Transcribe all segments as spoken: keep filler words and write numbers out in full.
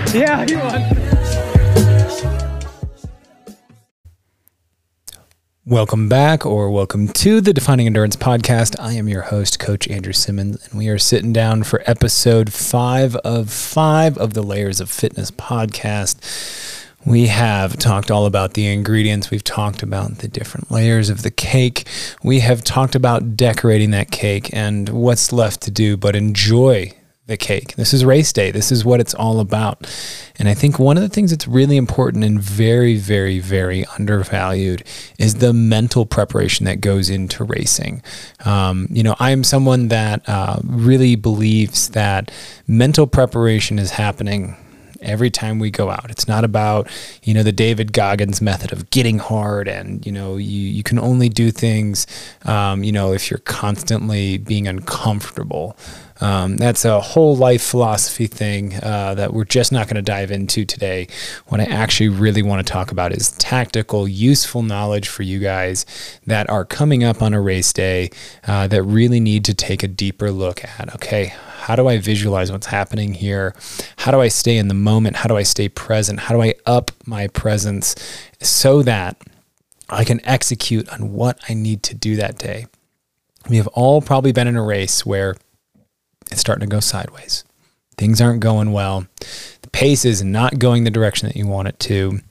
Yeah, he won. Welcome back, or welcome to the Defining Endurance Podcast. I am your host, Coach Andrew Simmons, and we are sitting down for episode five of five of the Layers of Fitness podcast. We have talked all about the ingredients. We've talked about the different layers of the cake. We have talked about decorating that cake and what's left to do but enjoy the cake. This is race day. This is what it's all about. And I think one of the things that's really important and very, very, very undervalued is the mental preparation that goes into racing. Um, you know, I am someone that uh, really believes that mental preparation is happening every time we go out. It's not about, you know, the David Goggins method of getting hard and, you know, you, you can only do things, um, you know, if you're constantly being uncomfortable. Um, that's a whole life philosophy thing uh, that we're just not going to dive into today. What I actually really want to talk about is tactical, useful knowledge for you guys that are coming up on a race day uh, that really need to take a deeper look at, okay, how do I visualize what's happening here? How do I stay in the moment? How do I stay present? How do I up my presence so that I can execute on what I need to do that day? We have all probably been in a race where it's starting to go sideways. Things aren't going well. The pace is not going the direction that you want it to.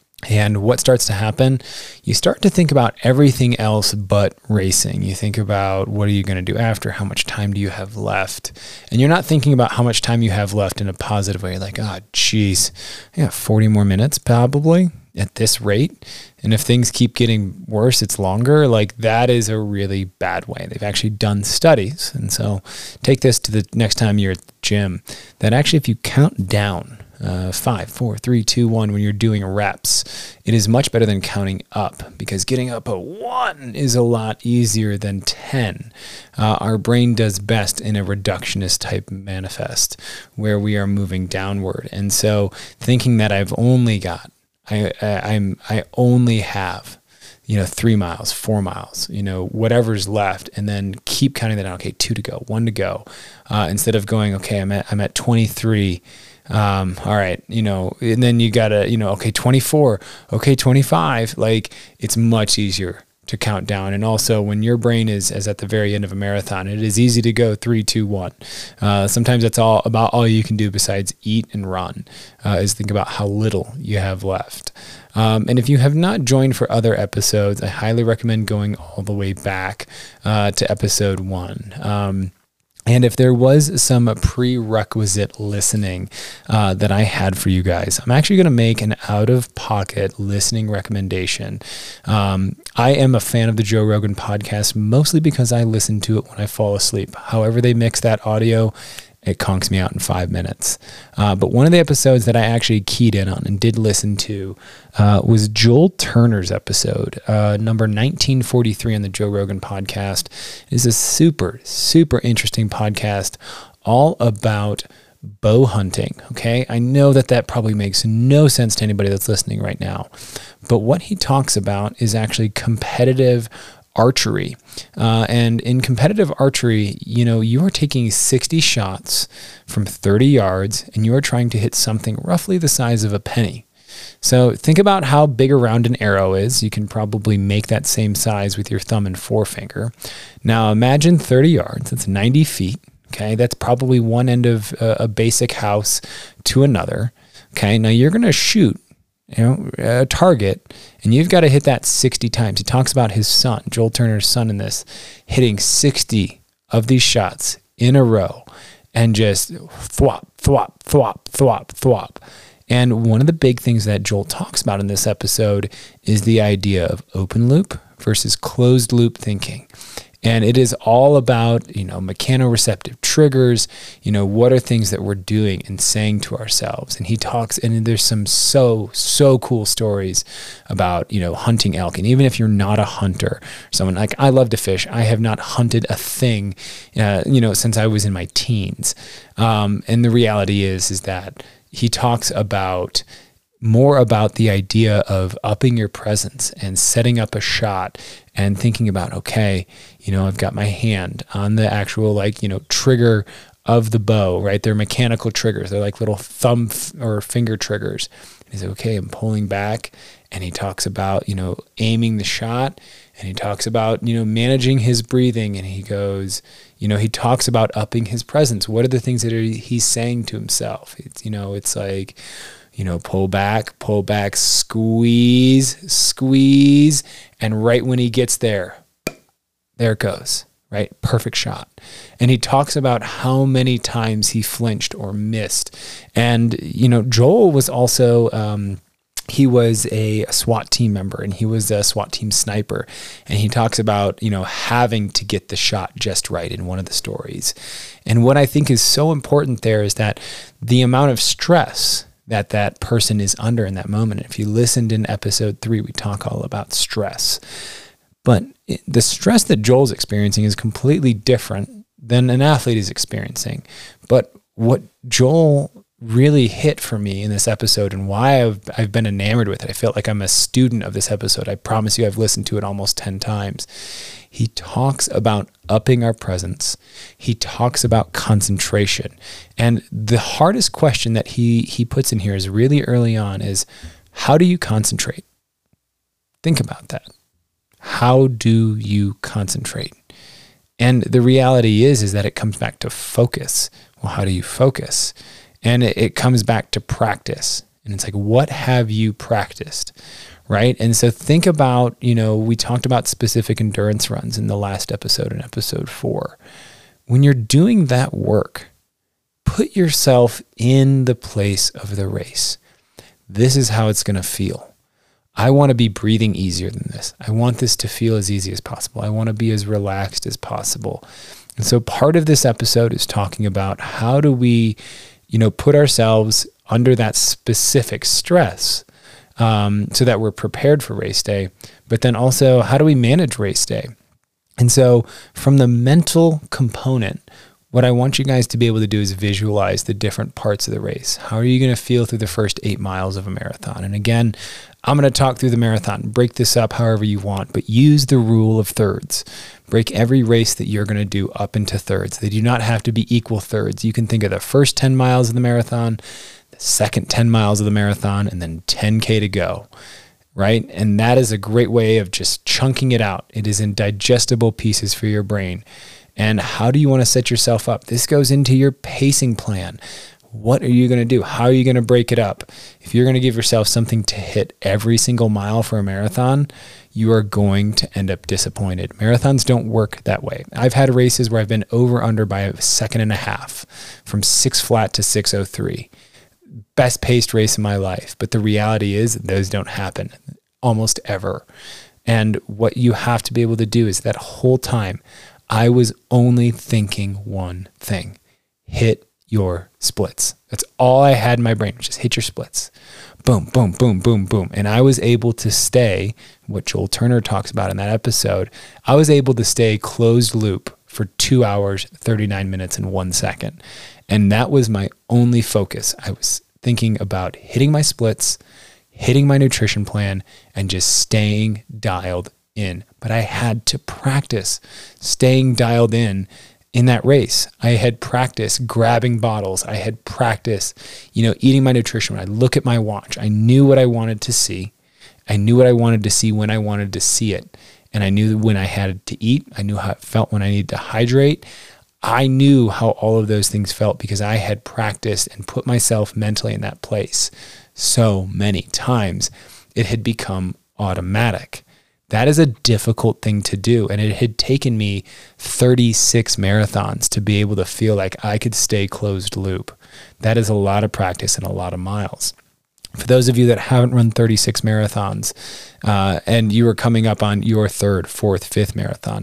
And what starts to happen? You start to think about everything else but racing. You think about, what are you going to do after? How much time do you have left? And you're not thinking about how much time you have left in a positive way. Like, oh, geez, I got forty more minutes probably at this rate. And if things keep getting worse, it's longer. Like, that is a really bad way. They've actually done studies. And so take this to the next time you're at the gym, that actually if you count down Uh, five, four, three, two, one, when you're doing reps, it is much better than counting up, because getting up a one is a lot easier than ten. Uh, our brain does best in a reductionist type manifest where we are moving downward. And so thinking that I've only got, I, I, I'm, I only have, you know, three miles, four miles, you know, whatever's left, and then keep counting that down. Okay, two to go, one to go, uh, instead of going, okay, I'm at, I'm at twenty-three. Um, all right, you know, and then you gotta, you know, okay, twenty-four, okay, twenty-five, like, it's much easier to count down. And also when your brain is, is at the very end of a marathon, it is easy to go three, two, one. Uh, sometimes that's all about all you can do besides eat and run, uh, is think about how little you have left. Um, and if you have not joined for other episodes, I highly recommend going all the way back, uh, to episode one. Um, And if there was some prerequisite listening uh, that I had for you guys, I'm actually going to make an out-of-pocket listening recommendation. Um, I am a fan of the Joe Rogan podcast, mostly because I listen to it when I fall asleep. However they mix that audio, it conks me out in five minutes. Uh, but one of the episodes that I actually keyed in on and did listen to uh, was Joel Turner's episode, uh, number nineteen forty-three on the Joe Rogan podcast. It is a super, super interesting podcast all about bow hunting, okay? I know that that probably makes no sense to anybody that's listening right now, but what he talks about is actually competitive archery. Uh, and in competitive archery, you know, you are taking sixty shots from thirty yards and you are trying to hit something roughly the size of a penny. So think about how big around an arrow is. You can probably make that same size with your thumb and forefinger. Now imagine thirty yards, that's ninety feet. Okay. That's probably one end of a, a basic house to another. Okay. Now you're going to shoot, you know, a target, and you've got to hit that sixty times. He talks about his son, Joel Turner's son in this, hitting sixty of these shots in a row and just thwop, thwop, thwop, thwop, thwop. And one of the big things that Joel talks about in this episode is the idea of open loop versus closed loop thinking. And it is all about, you know, mechanoreceptive triggers, you know, what are things that we're doing and saying to ourselves. And he talks, and there's some so, so cool stories about, you know, hunting elk. And even if you're not a hunter, someone like, I love to fish. I have not hunted a thing, uh, you know, since I was in my teens. Um, and the reality is, is that he talks about more about the idea of upping your presence and setting up a shot and thinking about, okay, you know, I've got my hand on the actual, like, you know, trigger of the bow, right? They're mechanical triggers. They're like little thumb f- or finger triggers. And he's like, okay, I'm pulling back. And he talks about, you know, aiming the shot. And he talks about, you know, managing his breathing. And he goes, you know, he talks about upping his presence. What are the things that are, he's saying to himself? It's, you know, it's like, you know, pull back, pull back, squeeze, squeeze. And right when he gets there, there it goes, right? Perfect shot. And he talks about how many times he flinched or missed. And, you know, Joel was also, um, he was a SWAT team member, and he was a SWAT team sniper. And he talks about, you know, having to get the shot just right in one of the stories. And what I think is so important there is that the amount of stress that that person is under in that moment. If you listened in episode three, we talk all about stress. But the stress that Joel's experiencing is completely different than an athlete is experiencing. But what Joel really hit for me in this episode, and why I've, I've been enamored with it, I feel like I'm a student of this episode. I promise you I've listened to it almost ten times. He talks about upping our presence. He talks about concentration. And the hardest question that he he puts in here is really early on is, how do you concentrate? Think about that. How do you concentrate? And the reality is, is that it comes back to focus. Well, how do you focus? And it, it comes back to practice. And it's like, what have you practiced? Right? And so think about, you know, we talked about specific endurance runs in the last episode, in episode four. When you're doing that work, put yourself in the place of the race. This is how it's going to feel. I want to be breathing easier than this. I want this to feel as easy as possible. I want to be as relaxed as possible. And so part of this episode is talking about how do we, you know, put ourselves under that specific stress um, so that we're prepared for race day, but then also how do we manage race day? And so from the mental component, what I want you guys to be able to do is visualize the different parts of the race. How are you going to feel through the first eight miles of a marathon? And again, I'm going to talk through the marathon, break this up however you want, but use the rule of thirds. Break every race that you're going to do up into thirds. They do not have to be equal thirds. You can think of the first ten miles of the marathon, the second ten miles of the marathon, and then ten K to go, right? And that is a great way of just chunking it out. It is in digestible pieces for your brain. And how do you want to set yourself up? This goes into your pacing plan. What are you going to do? How are you going to break it up? If you're going to give yourself something to hit every single mile for a marathon, you are going to end up disappointed. Marathons don't work that way. I've had races where I've been over under by a second and a half, from six flat to six oh three. Best paced race in my life. But the reality is those don't happen almost ever. And what you have to be able to do is that whole time, I was only thinking one thing: hit your splits. That's all I had in my brain. Just hit your splits. Boom, boom, boom, boom, boom. And I was able to stay, what Joel Turner talks about in that episode, I was able to stay closed loop for two hours, thirty-nine minutes and one second. And that was my only focus. I was thinking about hitting my splits, hitting my nutrition plan, and just staying dialed in. But I had to practice staying dialed in in that race. I had practiced grabbing bottles. I had practiced, you know, eating my nutrition. When I look at my watch, I knew what I wanted to see. I knew what I wanted to see when I wanted to see it. And I knew when I had to eat. I knew how it felt when I needed to hydrate. I knew how all of those things felt because I had practiced and put myself mentally in that place so many times. It had become automatic. That is a difficult thing to do. And it had taken me thirty-six marathons to be able to feel like I could stay closed loop. That is a lot of practice and a lot of miles. For those of you that haven't run thirty-six marathons uh, and you are coming up on your third, fourth, fifth marathon,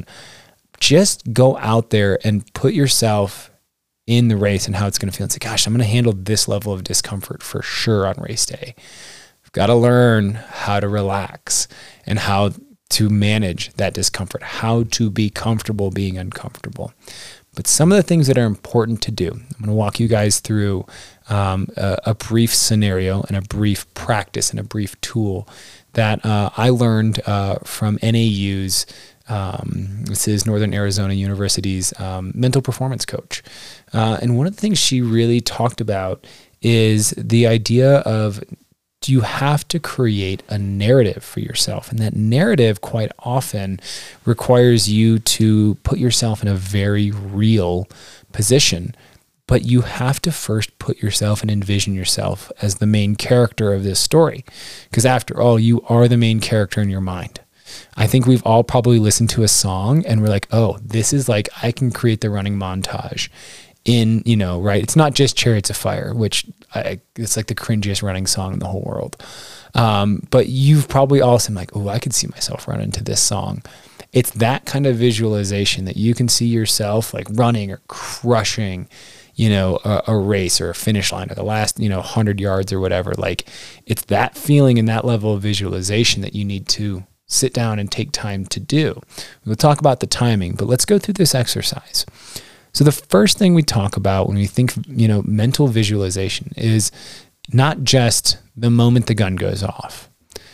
just go out there and put yourself in the race and how it's going to feel. It's like, gosh, I'm going to handle this level of discomfort for sure on race day. I've got to learn how to relax and how to manage that discomfort, how to be comfortable being uncomfortable. But some of the things that are important to do, I'm going to walk you guys through um, a, a brief scenario and a brief practice and a brief tool that uh, I learned uh, from N A U's Um, this is Northern Arizona University's um, mental performance coach. Uh, and one of the things she really talked about is the idea of, you have to create a narrative for yourself. And that narrative quite often requires you to put yourself in a very real position. But you have to first put yourself and envision yourself as the main character of this story. Because after all, you are the main character in your mind. I think we've all probably listened to a song and we're like, oh, this is like, I can create the running montage in, you know, right? It's not just Chariots of Fire, which I, it's like the cringiest running song in the whole world. Um, but you've probably also been like, oh, I could see myself running to this song. It's that kind of visualization that you can see yourself like running or crushing, you know, a, a race or a finish line or the last, you know, hundred yards or whatever. Like, it's that feeling and that level of visualization that you need to sit down and take time to do. We'll talk about the timing, but let's go through this exercise. So the first thing we talk about when we think, you know, mental visualization is not just the moment the gun goes off.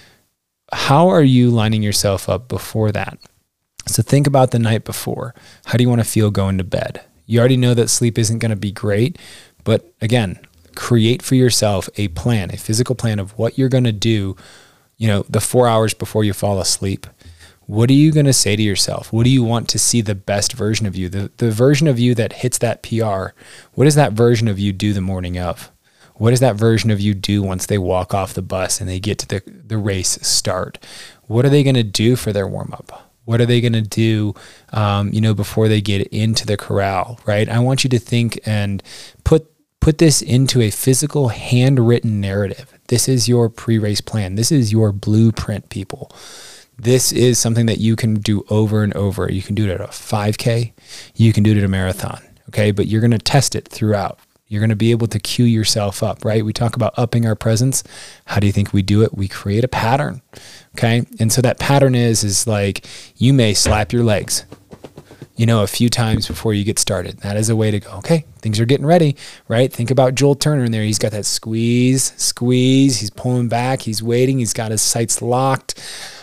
How are you lining yourself up before that? So think about the night before. How do you want to feel going to bed? You already know that sleep isn't going to be great, but again, create for yourself a plan, a physical plan of what you're going to do, you know, the four hours before you fall asleep. What are you going to say to yourself? What do you want to see the best version of you? The, the version of you that hits that P R, what does that version of you do the morning of? What does that version of you do once they walk off the bus and they get to the, the race start? What are they going to do for their warm-up? What are they going to do, um, you know, before they get into the corral, right? I want you to think and put put this into a physical, handwritten narrative. This is your pre-race plan. This is your blueprint, people. This is something that you can do over and over. You can do it at a five K. You can do it at a marathon, okay? But you're going to test it throughout. You're going to be able to cue yourself up, right? We talk about upping our presence. How do you think we do it? We create a pattern, okay? And so that pattern is, is like, you may slap your legs, you know, a few times before you get started. That is a way to go, okay, things are getting ready, right? Think about Joel Turner in there. He's got that squeeze, squeeze. He's pulling back. He's waiting. He's got his sights locked.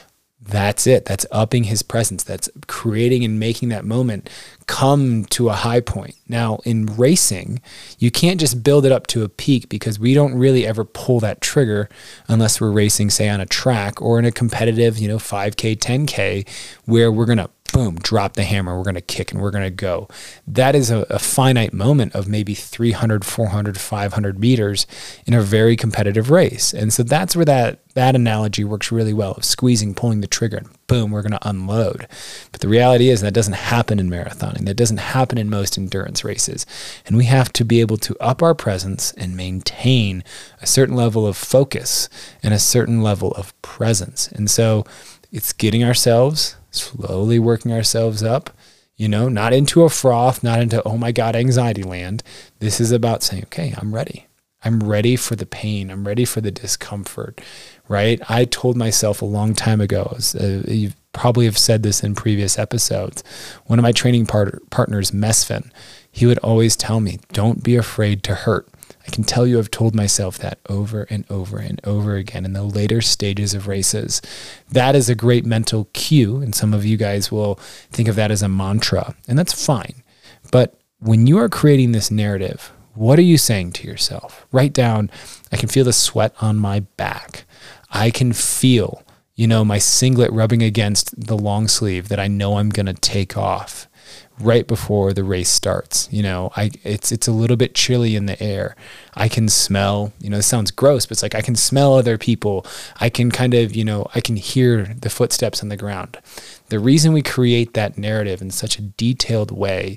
That's it. That's upping his presence. That's creating and making that moment come to a high point. Now, in racing, you can't just build it up to a peak because we don't really ever pull that trigger unless we're racing, say, on a track or in a competitive, you know, five K, ten K, where we're going to boom, drop the hammer, we're going to kick and we're going to go. That is a, a finite moment of maybe three hundred, four hundred, five hundred meters in a very competitive race. And so that's where that, that analogy works really well, of squeezing, pulling the trigger, and boom, we're going to unload. But the reality is that doesn't happen in marathoning. That doesn't happen in most endurance races. And we have to be able to up our presence and maintain a certain level of focus and a certain level of presence. And so it's getting ourselves, slowly working ourselves up, you know, not into a froth, not into, oh my God, anxiety land. This is about saying, okay, I'm ready. I'm ready for the pain. I'm ready for the discomfort, right? I told myself a long time ago, uh, you probably have said this in previous episodes, one of my training part- partners, Mesfin, he would always tell me, don't be afraid to hurt. I can tell you I've told myself that over and over and over again in the later stages of races. That is a great mental cue, and some of you guys will think of that as a mantra, and that's fine. But when you are creating this narrative, what are you saying to yourself? Write down, I can feel the sweat on my back. I can feel, you know, my singlet rubbing against the long sleeve that I know I'm going to take off right before the race starts. You know, I it's it's a little bit chilly in the air. I can smell, you know, this sounds gross, but it's like I can smell other people. I can kind of, you know, I can hear the footsteps on the ground. The reason we create that narrative in such a detailed way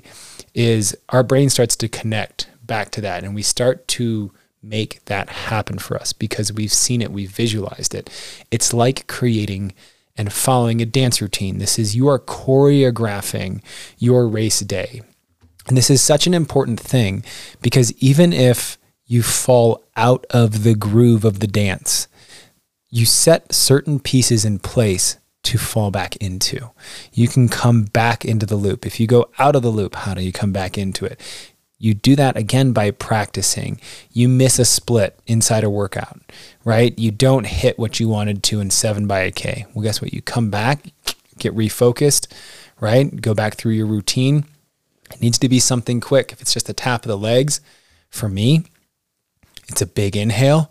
is our brain starts to connect back to that, and we start to make that happen for us because we've seen it, we've visualized it. It's like creating and following a dance routine. This is, you are choreographing your race day. And this is such an important thing because even if you fall out of the groove of the dance, you set certain pieces in place to fall back into. You can come back into the loop. If you go out of the loop, how do you come back into it? You do that again by practicing. You miss a split inside a workout, right? You don't hit what you wanted to in seven by a K. Well, guess what? You come back, get refocused, right? Go back through your routine. It needs to be something quick. If it's just a tap of the legs, for me, it's a big inhale,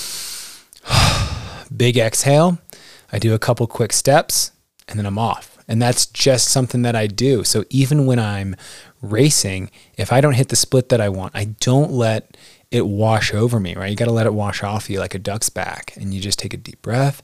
big exhale. I do a couple quick steps and then I'm off. And that's just something that I do. So even when I'm racing, if I don't hit the split that I want, I don't let it wash over me, right? You got to let it wash off you like a duck's back, and you just take a deep breath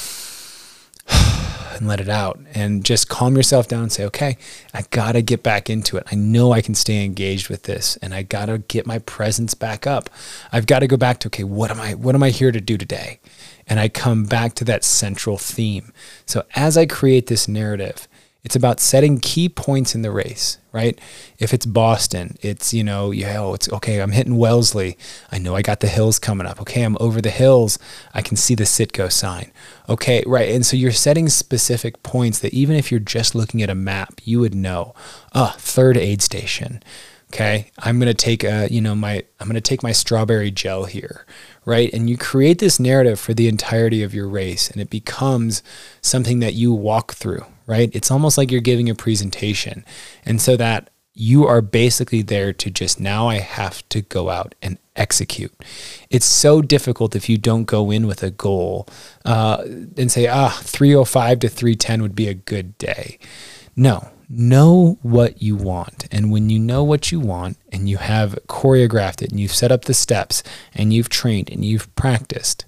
and let it out and just calm yourself down and say, okay, I got to get back into it. I know I can stay engaged with this, and I got to get my presence back up. I've got to go back to, okay, what am I, what am I here to do today? And I come back to that central theme. So as I create this narrative, it's about setting key points in the race, right? If it's Boston, it's, you know, yeah, oh, it's okay, I'm hitting Wellesley. I know I got the hills coming up. Okay, I'm over the hills. I can see the Citgo sign. Okay, right. And so you're setting specific points that even if you're just looking at a map, you would know, oh, third aid station. Okay, I'm going to take a, you know, my, I'm going to take my strawberry gel here, right? And you create this narrative for the entirety of your race, and it becomes something that you walk through, right? It's almost like you're giving a presentation. And so that you are basically there to just, now I have to go out and execute. It's so difficult if you don't go in with a goal uh, and say, ah, three oh five to three ten would be a good day. No. Know what you want. And when you know what you want and you have choreographed it and you've set up the steps and you've trained and you've practiced,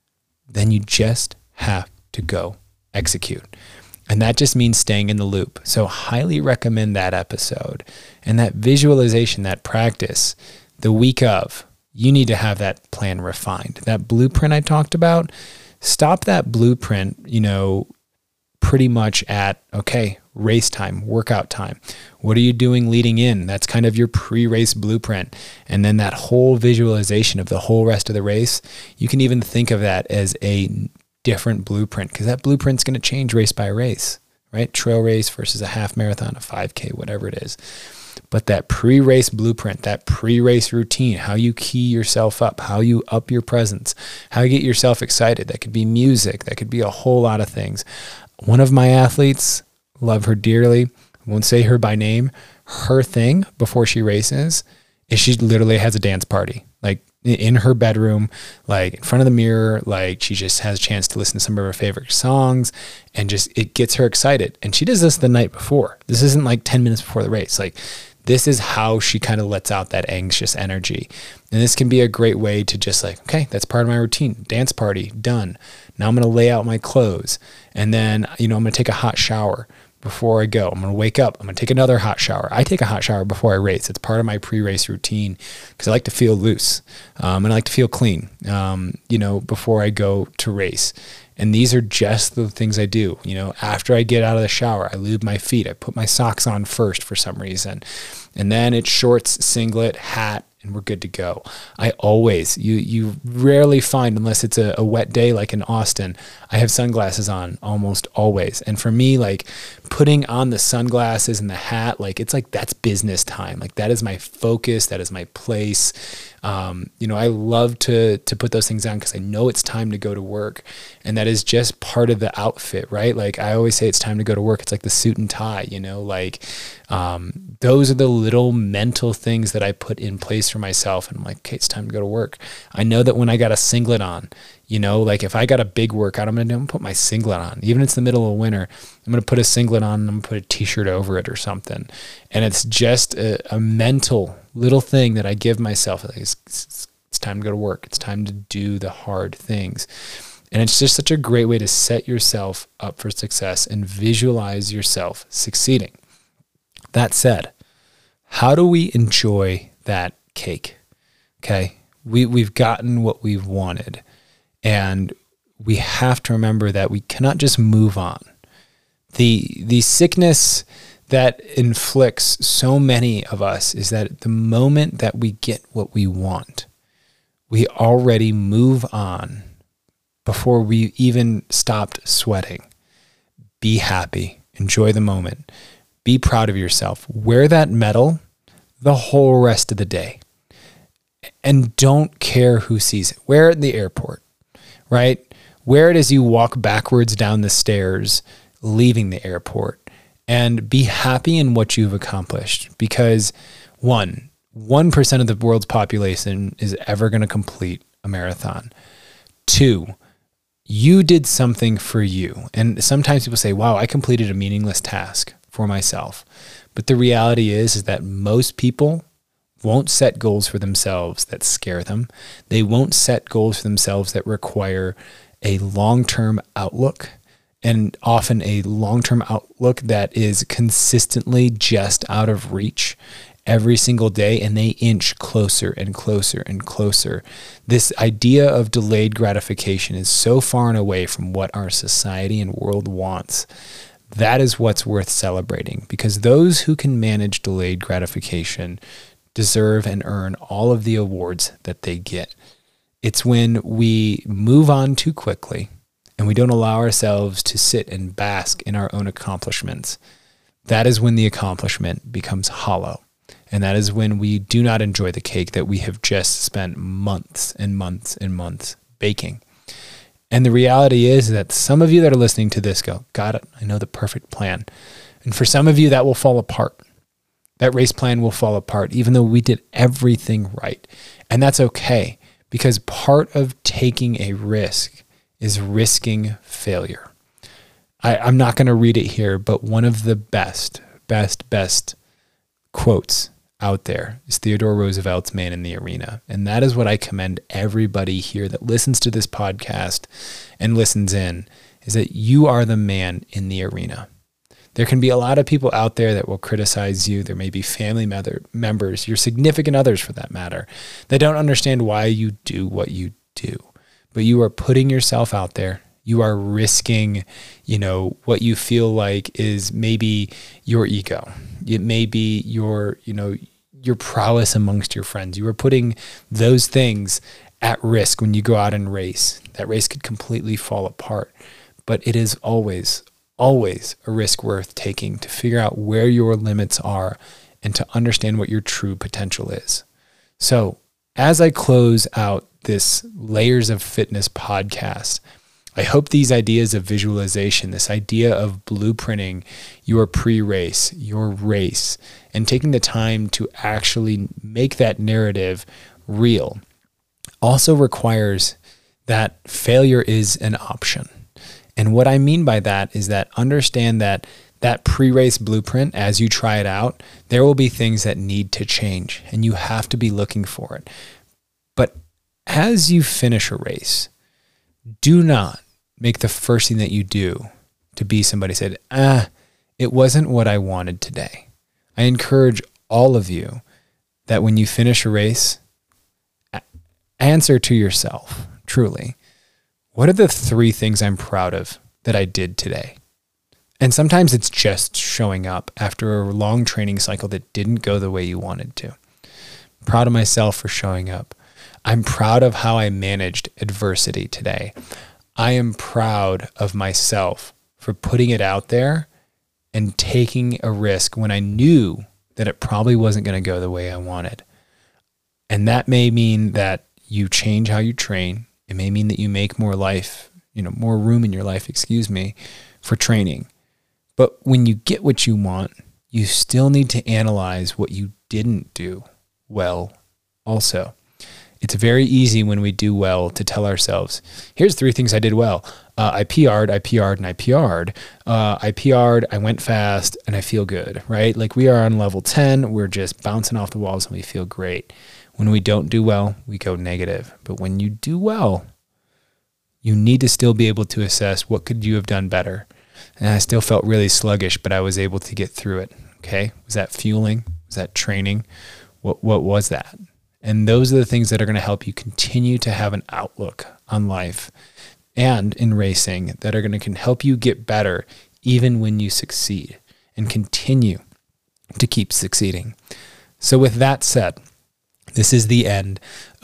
then you just have to go execute. And that just means staying in the loop. So highly recommend that episode and that visualization, that practice the week of. You need to have that plan refined. That blueprint I talked about, stop that blueprint, you know, pretty much at, okay, race time, workout time. What are you doing leading in? That's kind of your pre-race blueprint. And then that whole visualization of the whole rest of the race, you can even think of that as a different blueprint, because that blueprint's going to change race by race, right? Trail race versus a half marathon, a five K, whatever it is. But that pre-race blueprint, that pre-race routine, how you key yourself up, how you up your presence, how you get yourself excited. That could be music. That could be a whole lot of things. One of my athletes, love her dearly, I won't say her by name, her thing before she races is she literally has a dance party, like in her bedroom, like in front of the mirror, like she just has a chance to listen to some of her favorite songs, and just, it gets her excited. And she does this the night before. This isn't like ten minutes before the race. Like, this is how she kind of lets out that anxious energy. And this can be a great way to just like, okay, that's part of my routine. Dance party, done. Now I'm going to lay out my clothes. And then, you know, I'm going to take a hot shower before I go. I'm going to wake up. I'm going to take another hot shower. I take a hot shower before I race. It's part of my pre-race routine because I like to feel loose um, and I like to feel clean, um, you know, before I go to race. And these are just the things I do. You know, after I get out of the shower, I lube my feet. I put my socks on first for some reason. And then it's shorts, singlet, hat, and we're good to go. I always, you you rarely find, unless it's a, a wet day like in Austin, I have sunglasses on almost always. And for me, like putting on the sunglasses and the hat, like it's like that's business time. Like that is my focus. That is my place. Um, you know, I love to to put those things on because I know it's time to go to work. And that is just part of the outfit, right? Like I always say it's time to go to work. It's like the suit and tie, you know, like um, those are the little mental things that I put in place for myself. And I'm like, okay, it's time to go to work. I know that when I got a singlet on, you know, like if I got a big workout, I'm going to put my singlet on. Even if it's the middle of winter, I'm going to put a singlet on and I'm going to put a t-shirt over it or something. And it's just a, a mental little thing that I give myself. Like it's, it's, it's time to go to work. It's time to do the hard things. And it's just such a great way to set yourself up for success and visualize yourself succeeding. That said, how do we enjoy that cake? Okay. We, we've gotten what we've wanted. And we have to remember that we cannot just move on. The, the sickness that inflicts so many of us is that the moment that we get what we want, we already move on before we even stopped sweating. Be happy. Enjoy the moment. Be proud of yourself. Wear that medal the whole rest of the day. And don't care who sees it. Wear it in the airport, right? Wear it as you walk backwards down the stairs leaving the airport, and be happy in what you've accomplished. Because one, one percent of the world's population is ever going to complete a marathon. Two, you did something for you. And sometimes people say, wow, I completed a meaningless task for myself. But the reality is, is that most people won't set goals for themselves that scare them. They won't set goals for themselves that require a long-term outlook, and often a long-term outlook that is consistently just out of reach every single day, and they inch closer and closer and closer. This idea of delayed gratification is so far and away from what our society and world wants. That is what's worth celebrating, because those who can manage delayed gratification deserve and earn all of the awards that they get. It's when we move on too quickly and we don't allow ourselves to sit and bask in our own accomplishments. That is when the accomplishment becomes hollow. And that is when we do not enjoy the cake that we have just spent months and months and months baking. And the reality is that some of you that are listening to this go, got it, I know the perfect plan. And for some of you, that will fall apart. That race plan will fall apart, even though we did everything right. And that's okay, because part of taking a risk is risking failure. I, I'm not going to read it here, but one of the best, best, best quotes out there is Theodore Roosevelt's Man in the Arena. And that is what I commend everybody here that listens to this podcast and listens in, is that you are the man in the arena. There can be a lot of people out there that will criticize you. There may be family members, your significant others for that matter, that don't understand why you do what you do. But you are putting yourself out there. You are risking, you know, what you feel like is maybe your ego. It may be your, you know, your prowess amongst your friends. You are putting those things at risk when you go out and race. That race could completely fall apart. But it is always, always a risk worth taking to figure out where your limits are and to understand what your true potential is. So as I close out this Layers of Fitness podcast, I hope these ideas of visualization, this idea of blueprinting your pre-race, your race, and taking the time to actually make that narrative real also requires that failure is an option. And what I mean by that is that understand that that pre-race blueprint, as you try it out, there will be things that need to change, and you have to be looking for it. But as you finish a race, do not make the first thing that you do to be somebody said, ah, it wasn't what I wanted today. I encourage all of you that when you finish a race, answer to yourself, truly, what are the three things I'm proud of that I did today? And sometimes it's just showing up after a long training cycle that didn't go the way you wanted to. Proud of myself for showing up. I'm proud of how I managed adversity today. I am proud of myself for putting it out there and taking a risk when I knew that it probably wasn't going to go the way I wanted. And that may mean that you change how you train. It may mean that you make more life, you know, more room in your life, excuse me, for training. But when you get what you want, you still need to analyze what you didn't do well also. It's very easy when we do well to tell ourselves, here's three things I did well. Uh, I P R'd, I P R'd, and I P R'd. Uh, I P R'd, I went fast, and I feel good, right? Like we are on level ten, we're just bouncing off the walls and we feel great. When we don't do well, we go negative. But when you do well, you need to still be able to assess what could you have done better. And I still felt really sluggish, but I was able to get through it. Okay. Was that fueling? Was that training? What, what was that? And those are the things that are going to help you continue to have an outlook on life and in racing that are going to can help you get better even when you succeed and continue to keep succeeding. So with that said, this is the end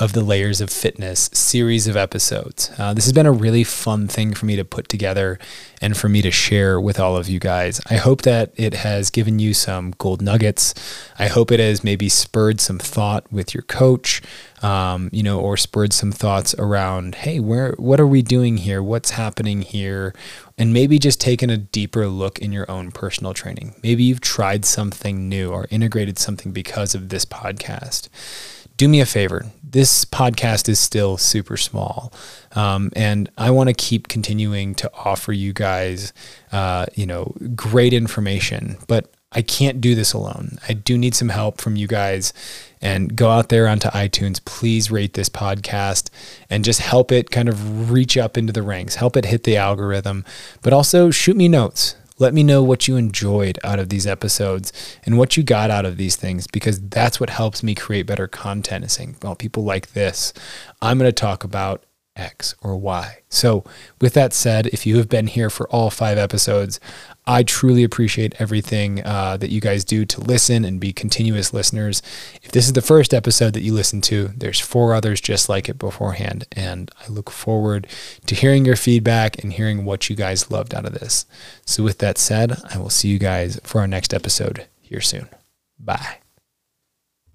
of the Layers of Fitness series of episodes. Uh, this has been a really fun thing for me to put together and for me to share with all of you guys. I hope that it has given you some gold nuggets. I hope it has maybe spurred some thought with your coach, um, you know, or spurred some thoughts around, hey, where, what are we doing here? What's happening here? And maybe just taken a deeper look in your own personal training. Maybe you've tried something new or integrated something because of this podcast. Do me a favor. This podcast is still super small. Um, and I want to keep continuing to offer you guys, uh, you know, great information, but I can't do this alone. I do need some help from you guys, and go out there onto iTunes. Please rate this podcast and just help it kind of reach up into the ranks, help it hit the algorithm, but also shoot me notes. Let me know what you enjoyed out of these episodes and what you got out of these things, because that's what helps me create better content, is saying, well, people like this. I'm going to talk about X or Y. So with that said, if you have been here for all five episodes, I truly appreciate everything uh, that you guys do to listen and be continuous listeners. If this is the first episode that you listen to, there's four others just like it beforehand. And I look forward to hearing your feedback and hearing what you guys loved out of this. So with that said, I will see you guys for our next episode here soon. Bye.